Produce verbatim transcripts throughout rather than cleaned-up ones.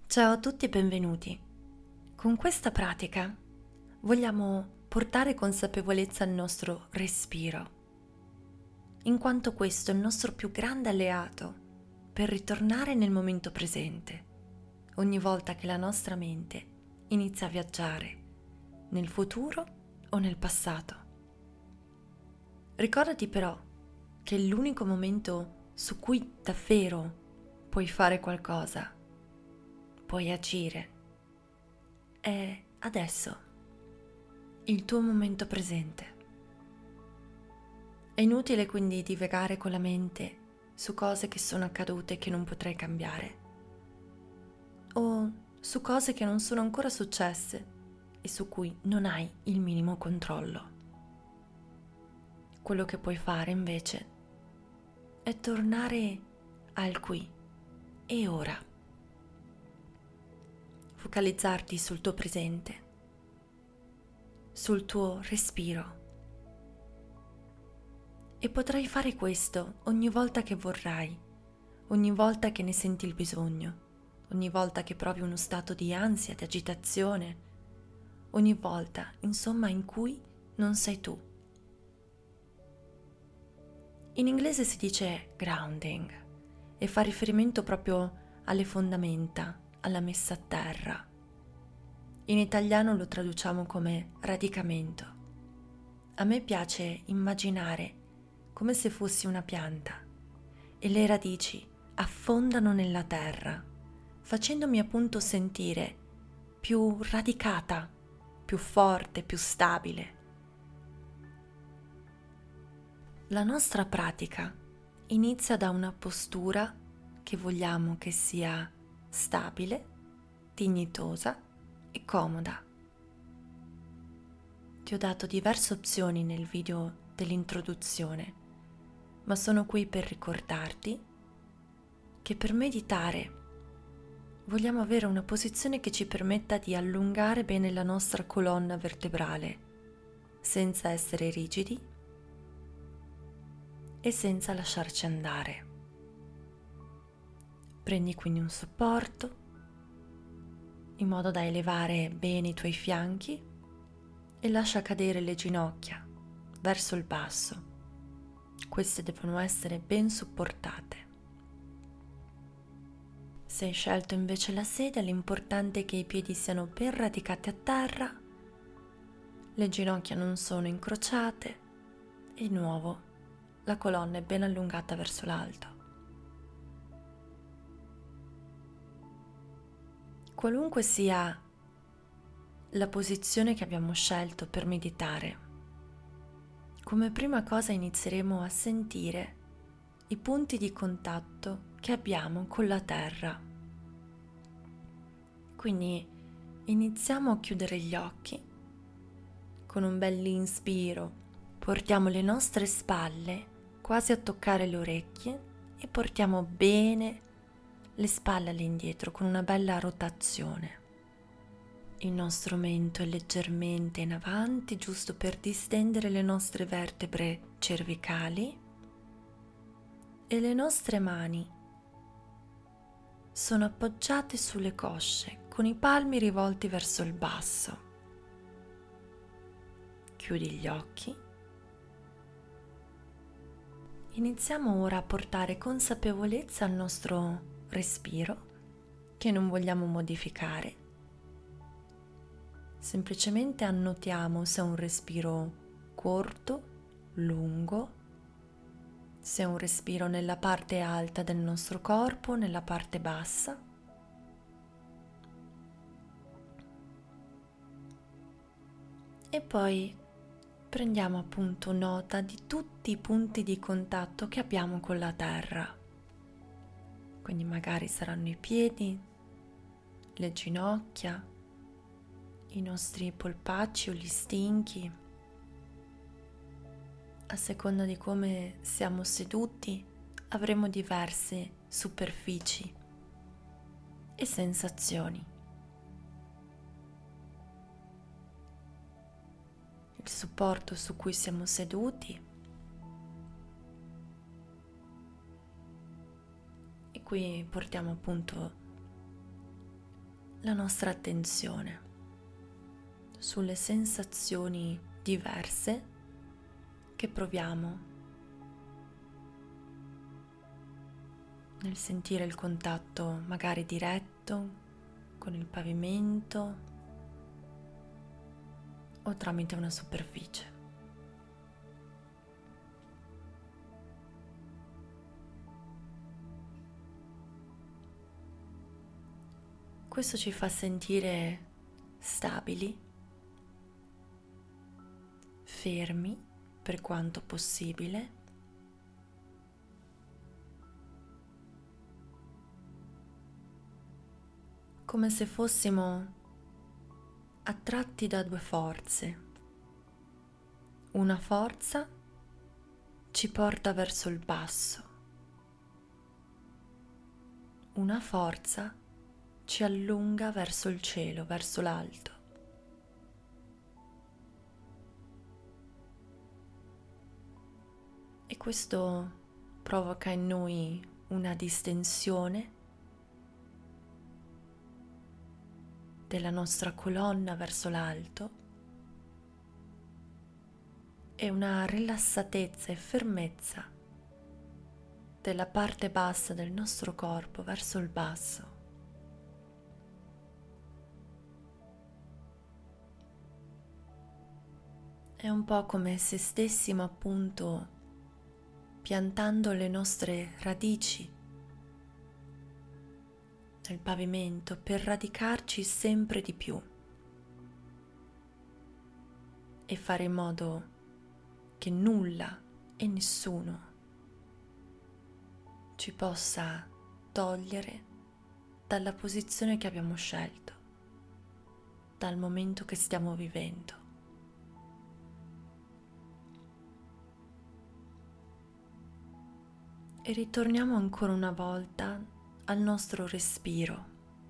Ciao a tutti e benvenuti. Con questa pratica vogliamo portare consapevolezza al nostro respiro, in quanto questo è il nostro più grande alleato per ritornare nel momento presente, ogni volta che la nostra mente inizia a viaggiare nel futuro o nel passato. Ricordati però che l'unico momento su cui davvero puoi fare qualcosa, puoi agire, è adesso, il tuo momento presente. È inutile quindi divagare con la mente su cose che sono accadute e che non potrai cambiare, o su cose che non sono ancora successe e su cui non hai il minimo controllo. Quello che puoi fare invece è tornare al qui e ora. Focalizzarti sul tuo presente, sul tuo respiro. E potrai fare questo ogni volta che vorrai, ogni volta che ne senti il bisogno, ogni volta che provi uno stato di ansia, di agitazione, ogni volta, insomma, in cui non sei tu. In inglese si dice grounding e fa riferimento proprio alle fondamenta, alla messa a terra. In italiano lo traduciamo come radicamento. A me piace immaginare come se fossi una pianta e le radici affondano nella terra, facendomi appunto sentire più radicata, più forte, più stabile. La nostra pratica inizia da una postura che vogliamo che sia stabile, dignitosa e comoda. Ti ho dato diverse opzioni nel video dell'introduzione, ma sono qui per ricordarti che per meditare vogliamo avere una posizione che ci permetta di allungare bene la nostra colonna vertebrale, senza essere rigidi e senza lasciarci andare. Prendi quindi un supporto in modo da elevare bene i tuoi fianchi e lascia cadere le ginocchia verso il basso. Queste devono essere ben supportate. Se hai scelto invece la sedia, l'importante è che i piedi siano ben radicati a terra, le ginocchia non sono incrociate e di nuovo la colonna è ben allungata verso l'alto. Qualunque sia la posizione che abbiamo scelto per meditare, come prima cosa inizieremo a sentire i punti di contatto che abbiamo con la terra. Quindi iniziamo a chiudere gli occhi. Con un bell'inspiro portiamo le nostre spalle quasi a toccare le orecchie e portiamo bene le spalle all'indietro con una bella rotazione. Il nostro mento è leggermente in avanti, giusto per distendere le nostre vertebre cervicali, e le nostre mani sono appoggiate sulle cosce con i palmi rivolti verso il basso. Chiudi gli occhi. Iniziamo ora a portare consapevolezza al nostro respiro, che non vogliamo modificare. Semplicemente annotiamo se è un respiro corto, lungo, se è un respiro nella parte alta del nostro corpo, nella parte bassa. E poi prendiamo appunto nota di tutti i punti di contatto che abbiamo con la terra. Quindi magari saranno i piedi, le ginocchia, i nostri polpacci o gli stinchi. A seconda di come siamo seduti, avremo diverse superfici e sensazioni. Il supporto su cui siamo seduti, e qui portiamo appunto la nostra attenzione sulle sensazioni diverse che proviamo nel sentire il contatto magari diretto con il pavimento o tramite una superficie. Questo ci fa sentire stabili, fermi per quanto possibile, come se fossimo attratti da due forze. Una forza ci porta verso il basso, una forza ci allunga verso il cielo, verso l'alto. E questo provoca in noi una distensione della nostra colonna verso l'alto e una rilassatezza e fermezza della parte bassa del nostro corpo verso il basso. È un po' come se stessimo appunto piantando le nostre radici nel pavimento per radicarci sempre di più e fare in modo che nulla e nessuno ci possa togliere dalla posizione che abbiamo scelto, dal momento che stiamo vivendo. E ritorniamo ancora una volta al nostro respiro.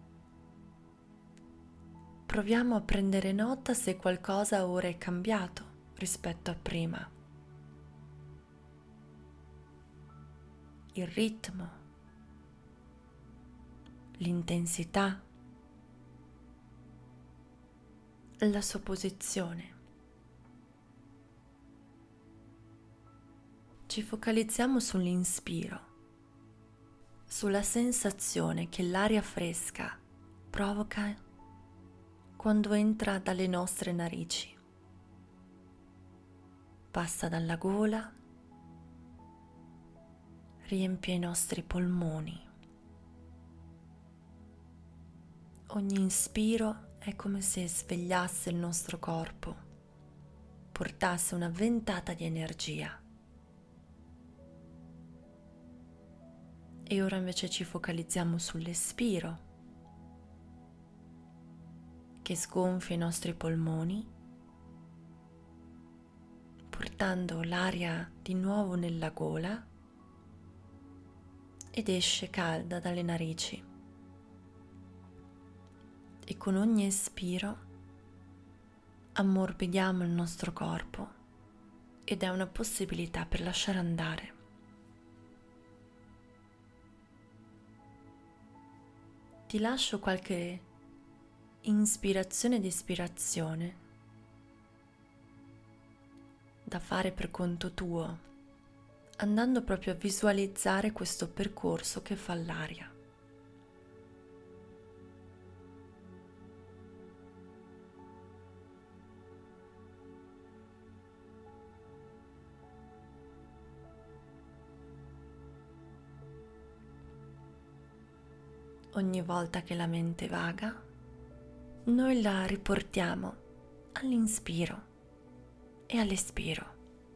Proviamo a prendere nota se qualcosa ora è cambiato rispetto a prima. Il ritmo, l'intensità, la sua posizione. Ci focalizziamo sull'inspiro, sulla sensazione che l'aria fresca provoca quando entra dalle nostre narici. Passa dalla gola, riempie i nostri polmoni. Ogni inspiro è come se svegliasse il nostro corpo, portasse una ventata di energia. E ora invece ci focalizziamo sull'espiro, che sgonfia i nostri polmoni, portando l'aria di nuovo nella gola ed esce calda dalle narici. E con ogni espiro ammorbidiamo il nostro corpo ed è una possibilità per lasciare andare. Ti lascio qualche ispirazione ed espirazione da fare per conto tuo, andando proprio a visualizzare questo percorso che fa l'aria. Ogni volta che la mente vaga, noi la riportiamo all'inspiro e all'espiro.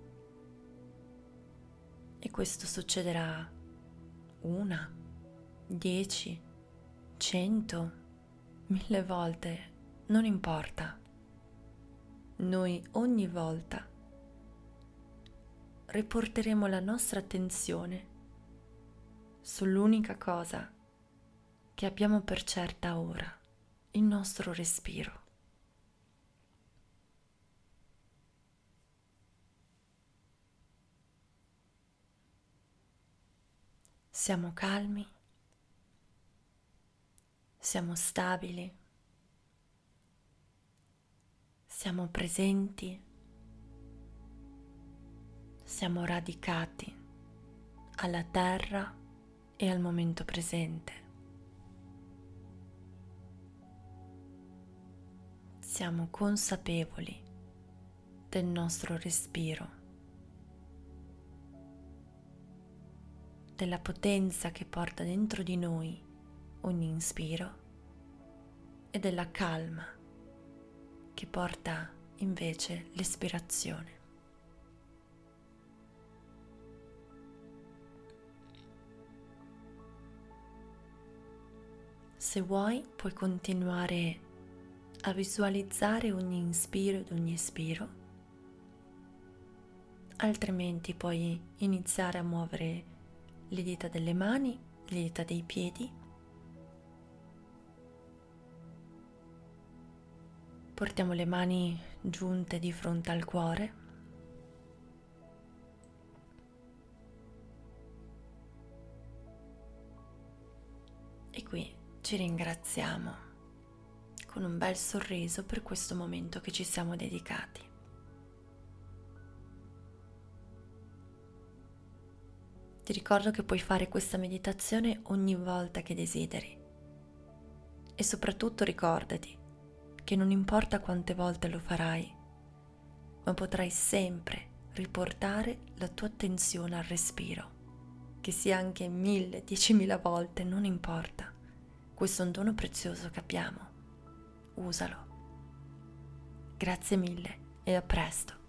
E questo succederà una, dieci, cento, mille volte, non importa. Noi ogni volta riporteremo la nostra attenzione sull'unica cosa che abbiamo per certa ora, il nostro respiro. Siamo calmi, siamo stabili, Siamo presenti, siamo radicati alla terra e al momento presente. Siamo consapevoli del nostro respiro, della potenza che porta dentro di noi ogni inspiro e della calma che porta invece l'espirazione. Se vuoi, puoi continuare a visualizzare ogni inspiro ed ogni espiro, altrimenti puoi iniziare a muovere le dita delle mani, le dita dei piedi. Portiamo le mani giunte di fronte al cuore. E qui ci ringraziamo con un bel sorriso per questo momento che ci siamo dedicati. Ti ricordo che puoi fare questa meditazione ogni volta che desideri e soprattutto ricordati che non importa quante volte lo farai, ma potrai sempre riportare la tua attenzione al respiro, che sia anche mille, diecimila volte, non importa. Questo è un dono prezioso che abbiamo. Usalo. Grazie mille e a presto.